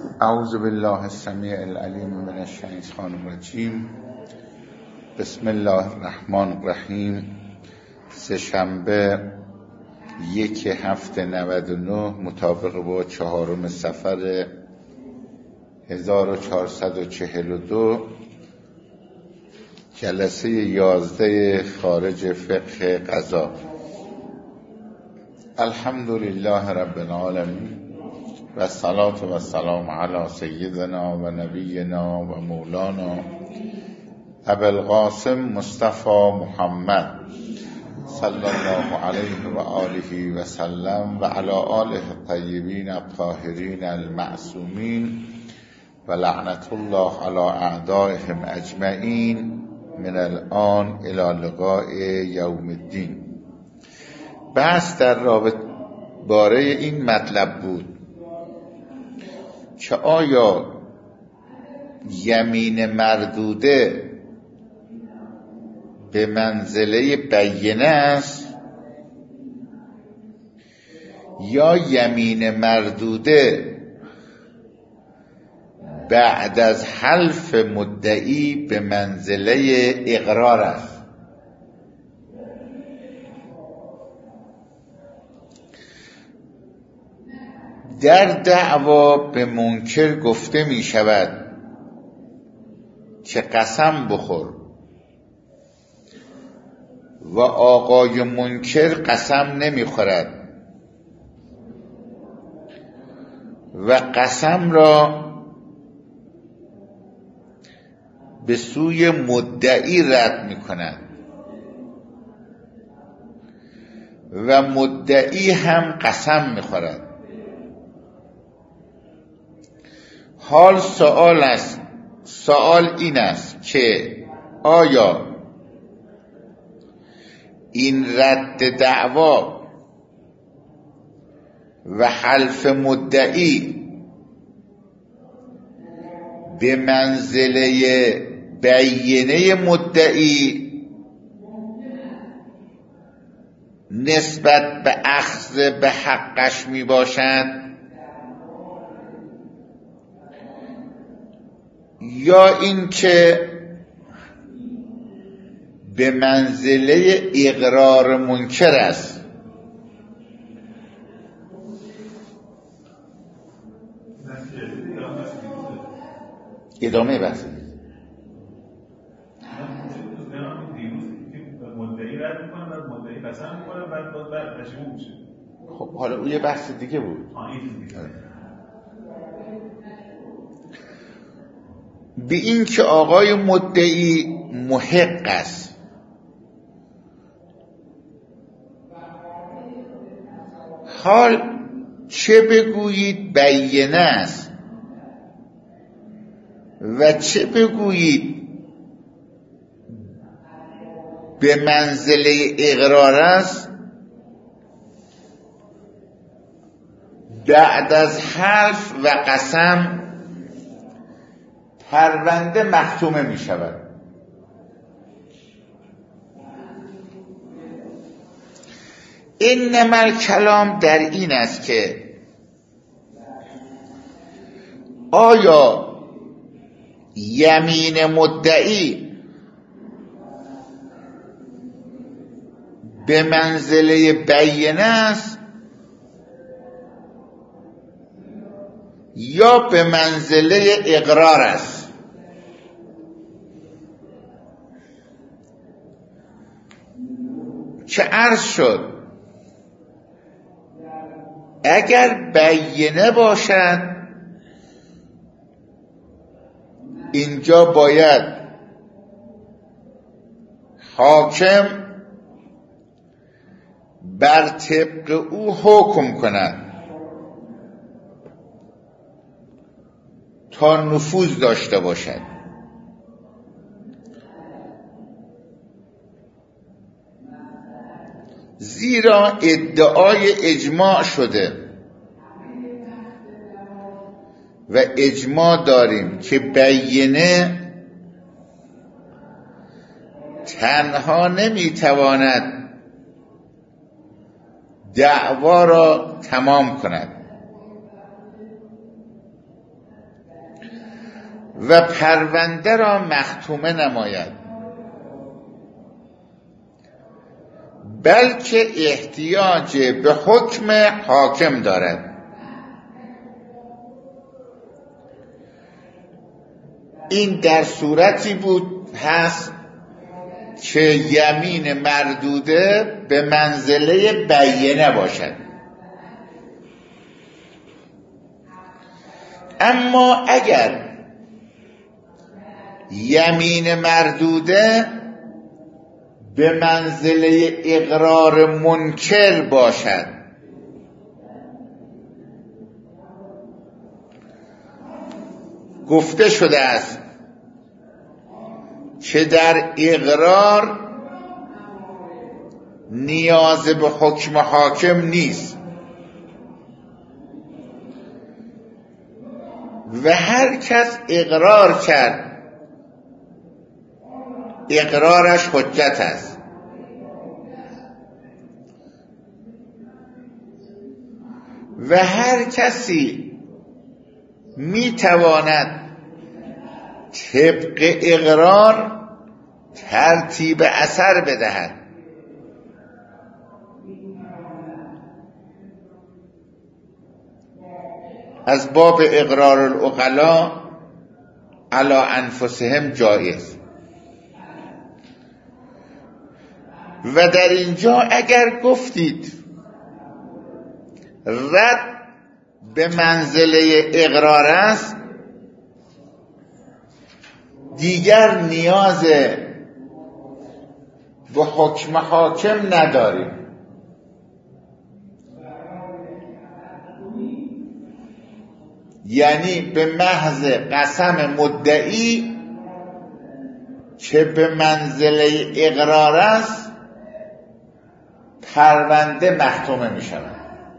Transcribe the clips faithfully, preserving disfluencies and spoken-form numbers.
اعوذ بالله السمیع العلیم من الشیطان الرجیم. بسم الله الرحمن الرحیم. سه‌شنبه یک هفته نود و نه مطابق با چهارم صفر هزار و چهارصد و چهل و دو، جلسه یازده خارج فقه قضا. الحمدلله رب العالمین و الصلاة و السلام علی سیدنا و نبینا و مولانا ابوالقاسم مصطفی محمد صلی الله علیه و آله و سلم و علی آله الطیبین الطاهرین المعصومین و لعنت الله علی اعدائهم اجمعین من الان الی لقاء یوم الدین. بحث در رابطه باره این مطلب بود که آیا یمین مردوده به منزله بینه است یا یمین مردوده بعد از حلف مدعی به منزله اقرار است. در دعوا به منکر گفته می شود که قسم بخور و آقای منکر قسم نمی خورد و قسم را به سوی مدعی رد می کند و مدعی هم قسم می خورد. حال سوال است سوال این است که آیا این رد دعوا و حلف مدعی به منزله بینه مدعی نسبت به اخذ به حقش می باشد یا اینکه به منزله اقرار منکر است؟ ادامه بحث خب حالا اون یه بحث دیگه بود. به این که آقای مدعی محق است حال چه بگویید بینه است و چه بگویید به منزله اقرار است، بعد از حلف و قسم پرونده مختومه می شود. انما الکلام در این است که آیا یمین مدعی به منزله بینه است یا به منزله اقرار است؟ که عرض شد اگر بینه باشد اینجا باید حاکم بر طبق او حکم کند تا نفوذ داشته باشد. زیرا ادعای اجماع شده و اجماع داریم که بینه تنها نمیتواند دعوا را تمام کند و پرونده را مختومه نماید، بلکه احتیاج به حکم حاکم دارد. این در صورتی بود هست که یمین مردوده به منزله بینه باشد. اما اگر یمین مردوده به منزله اقرار منکر باشد، گفته شده است که در اقرار نیاز به حکم حاکم نیست و هر کس اقرار کرد اقرارش حجت است. و هر کسی میتواند طبق اقرار ترتیب اثر بدهد. از باب اقرار العقلاء علی انفسهم جایز. و در اینجا اگر گفتید رد به منزله اقرار است، دیگر نیاز به حکم حاکم نداریم. یعنی به محض قسم مدعی که به منزله اقرار است پرونده محکومه می شود.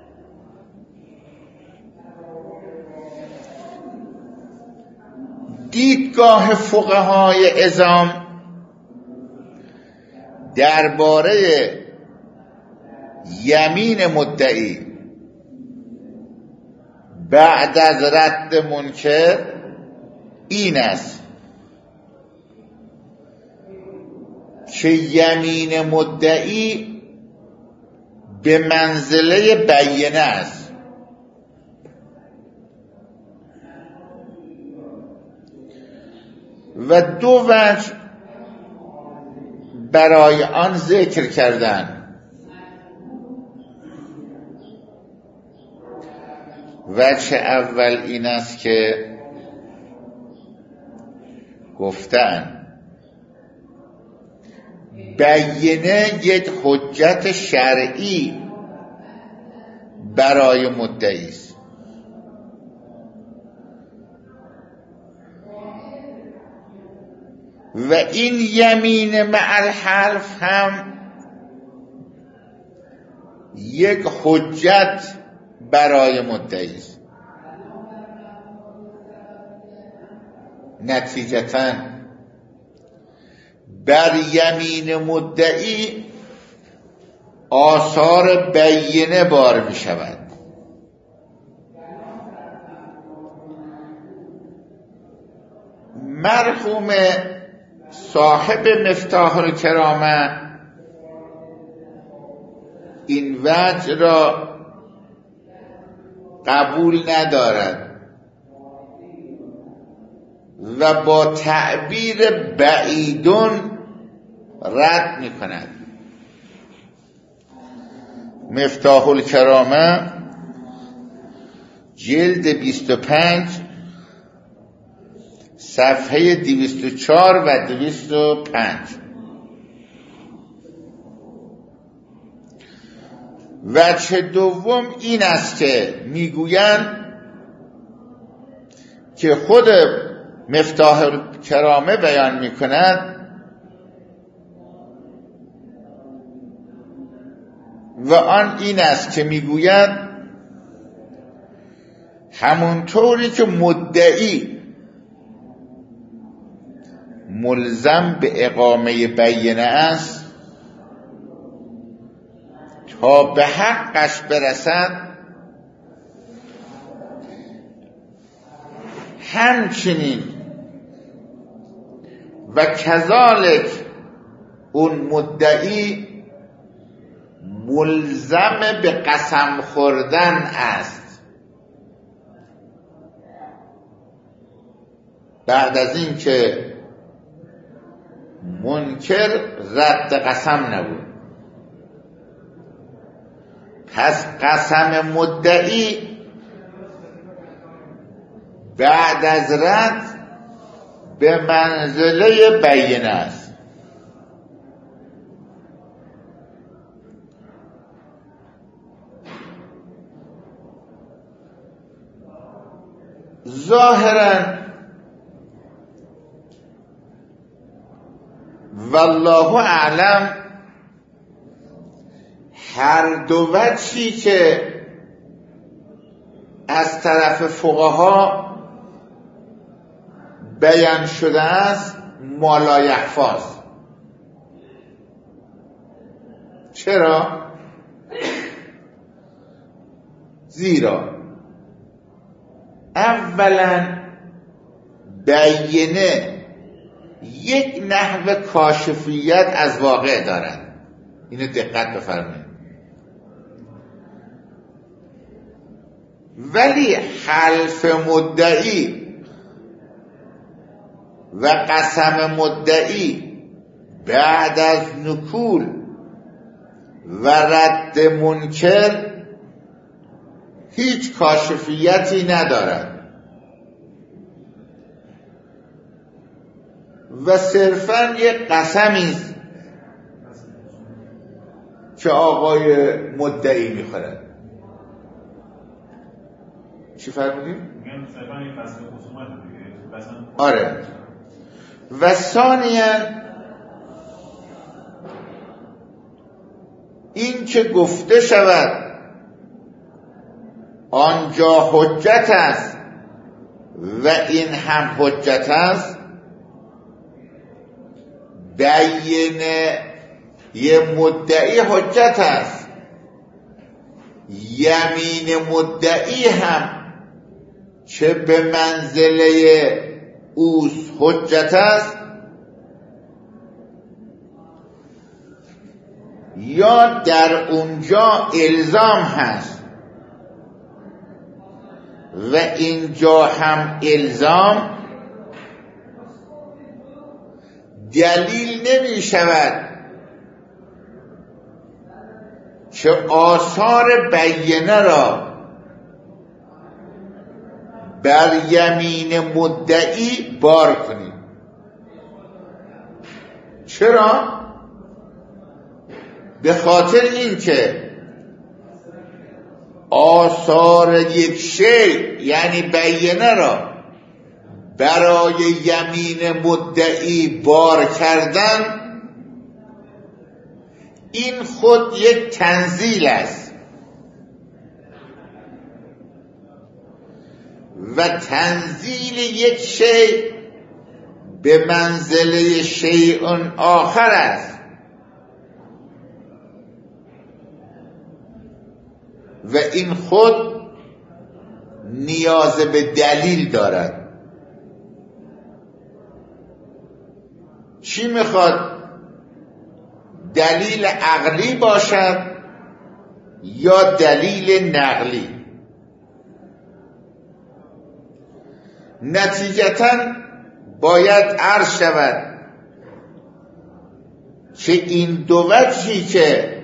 دیدگاه فقهای عظام درباره یمین مدعی بعد از رد منکر این است که یمین مدعی به منزله بینه است و دو وجه برای آن ذکر کردند. وجه اول این است که گفتن بینه یک حجت شرعی برای مدعی است و این یمین مع الحلف هم یک حجت برای مدعی است. نتیجتاً بر یمین مدعی آثار بینه بار می شود. مرحوم صاحب مفتاح الکرامه این وجه را قبول ندارد و با تعبیر بعیدون رد می کند. مفتاح الکرامه جلد بیست و پنج صفحه دویست و چهار و دویست و پنج. وجه دوم این است که میگویند که خود مفتاح الکرامه بیان میکند و آن این است که میگوید همونطوری که مدعی ملزم به اقامه بینه است تا به حقش برسد، همچنین و کذالک اون مدعی ملزم به قسم خوردن است. بعد از این که منکر رد قسم نبود، پس قسم مدعی بعد از رد به منزله بینه است. ظاهرا والله اعلم هر دو وجهی که از طرف فقها بیان شده است ما لا یخفاست. چرا؟ زیرا اولا بینه یک نحو کاشفیت از واقع دارد، اینو دقت بفرمایید، ولی حلف مدعی و قسم مدعی بعد از نکول و رد منکر هیچ کاشفیتی ندارد و صرفاً یک قسمی است که آقای مدعی میخورد. چی فرمودیم؟ آره. و ثانیاً این که گفته شود آنجا حجت است و این هم حجت است، بینه یه مدعی حجت است، یمین مدعی هم چه به منزله اوس حجت است یا در اونجا الزام هست و اینجا هم الزام، دلیل نمی شود که آثار بینه را بر یمین مدعی بار کنید. چرا؟ به خاطر این که آثار یک شیء یعنی بینه را برای یمین مدعی بار کردن این خود یک تنزیل است و تنزیل یک شیء به منزله شیء آخر است و این خود نیاز به دلیل دارد. چی میخواد؟ دلیل عقلی باشد یا دلیل نقلی؟ نتیجتاً باید عرض شود که این دو وجهی که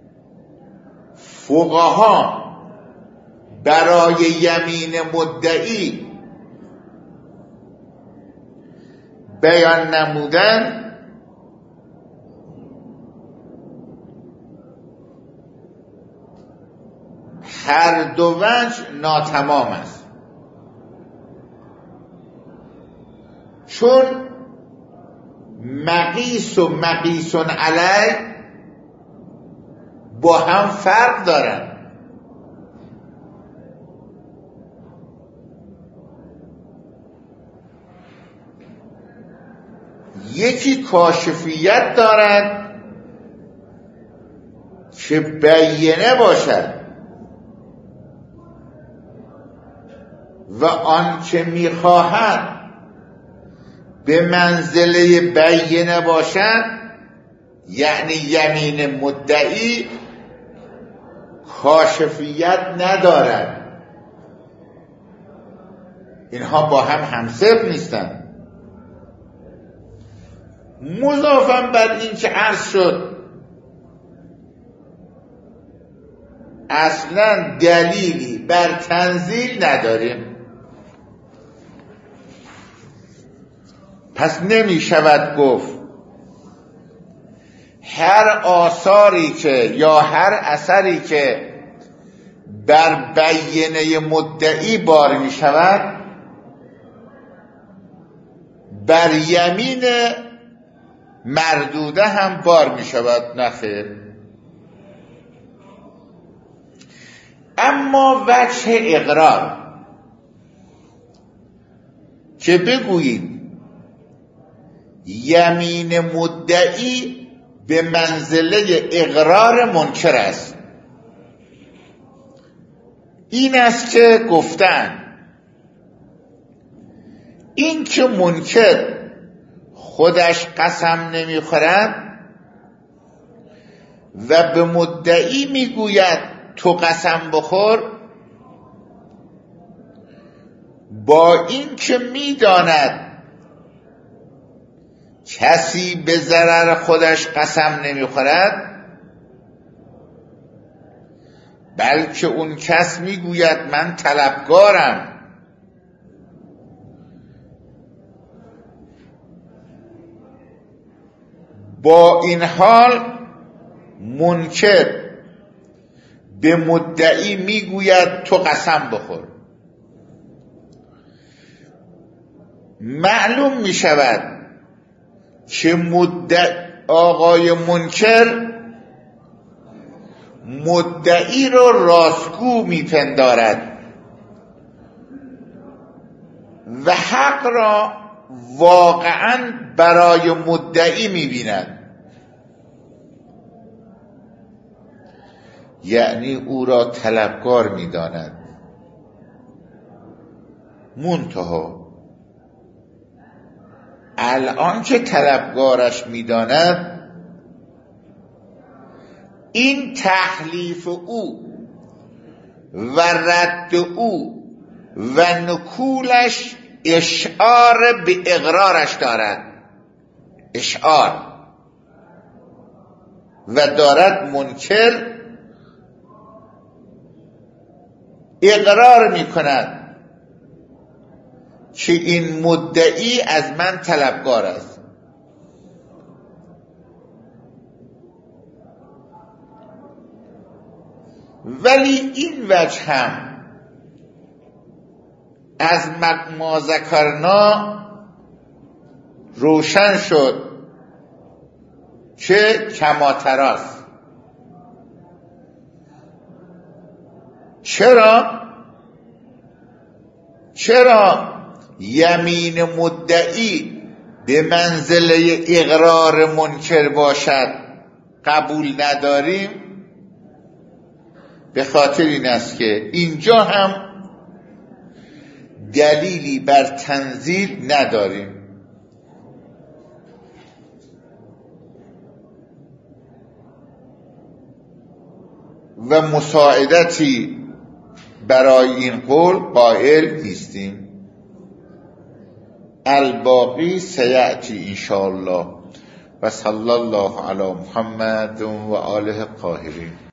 فقها برای یمین مدعی بیان نمودن هر دو وجه ناتمام است، چون مقیس و مقیس علیه با هم فرق دارن. یکی کاشفیت دارد که بینه باشد و آنچه میخواهد به منزله بینه باشد، یعنی یمین مدعی کاشفیت ندارد. اینها با هم همسر نیستند. مضافاً بر این که عرض شد اصلا دلیلی بر تنزیل نداریم، پس نمی شود گفت هر آثاری که یا هر اثری که بر بینه مدعی بار می شود بر یمین مردوده هم بار می شود. نخیر. اما وجه اقرار که بگویید یمین مدعی به منزله اقرار منکر است، این است که گفتن این که منکر خودش قسم نمیخورد و به مدعی میگوید تو قسم بخور، با این که میداند کسی به ضرر خودش قسم نمیخورد، بلکه اون کس میگوید من طلبکارم، با این حال منکر به مدعی میگوید تو قسم بخور. معلوم میشود که مدعی آقای منکر مدعی رو راستگو میپندارد و حق را واقعا برای مدعی میبیند، یعنی او را طلبکار میداند. منتها الان که طلبکارش میداند، این تحلیف او و رد او و نکولش اشعار به اقرارش دارد، اشعار، و دارد منکر اقرار میکند که این مدعی از من طلبکار است. ولی این وجه هم از ما ذکرنا روشن شد که کماتراست. چرا؟ چرا یمین مدعی به منزله اقرار منکر باشد قبول نداریم؟ به خاطر این است که اینجا هم دلیلی بر تنزیل نداریم و مساعدتی برای این قول قائل نیستیم. الباقی سیأتی انشاءالله و صلی الله علی محمد و آله الطاهرین.